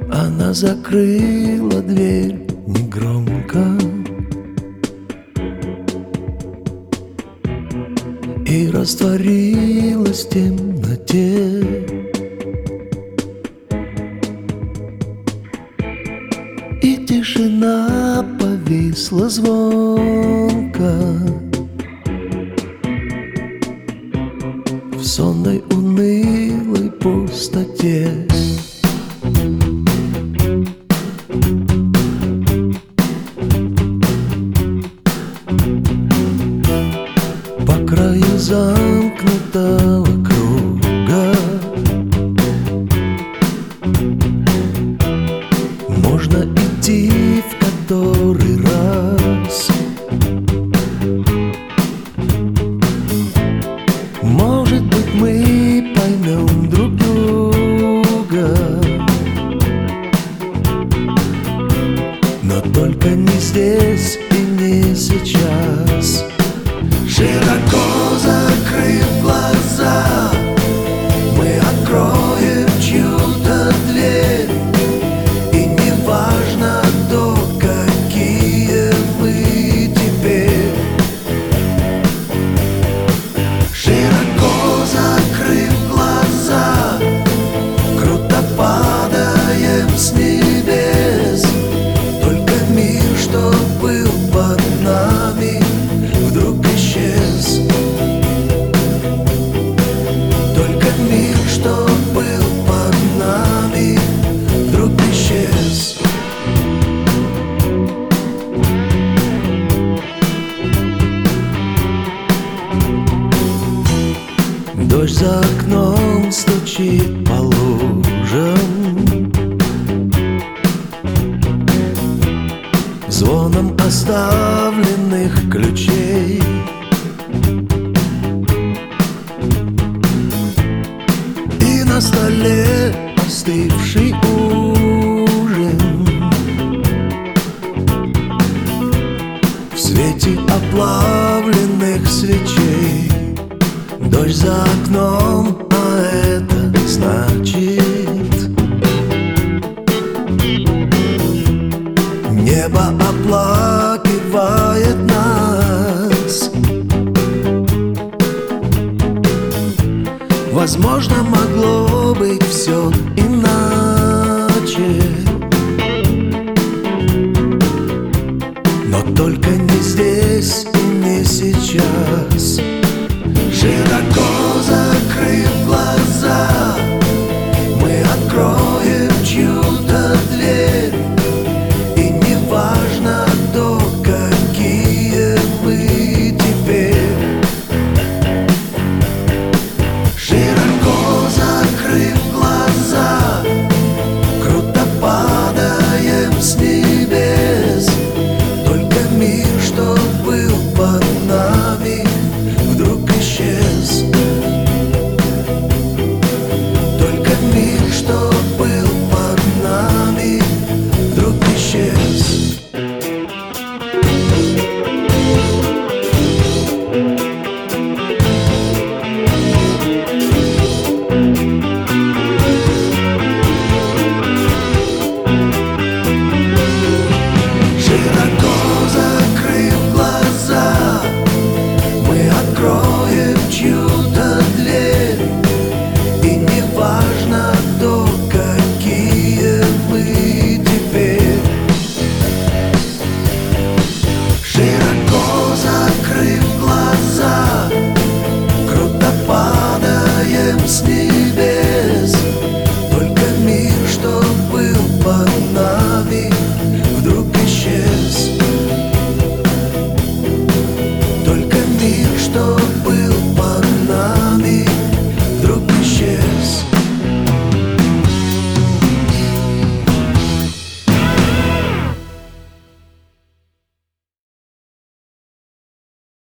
Она закрыла дверь негромко и растворилась в темноте. И тишина повисла звонко в сонной унылой пустоте. По краю замкнутого круга можно идти в который раз. Может быть, мы поймем друг друга, но только не здесь и не сейчас. Широко закрыв глаза, мы откроем чью-то дверь, и не важно, кто, какие мы теперь. Широко закрыв глаза, круто падаем с небес. Только мир, что был под нами, вдруг исчез. Только мир, что был под нами, вдруг исчез. Дождь за окном стучит по лужам, звоном оставленных ключей. И на столе остывший ужин в свете оплавленных свечей. Дождь за окном, а это значит небо оплакивает нас. Возможно, могло быть все иначе.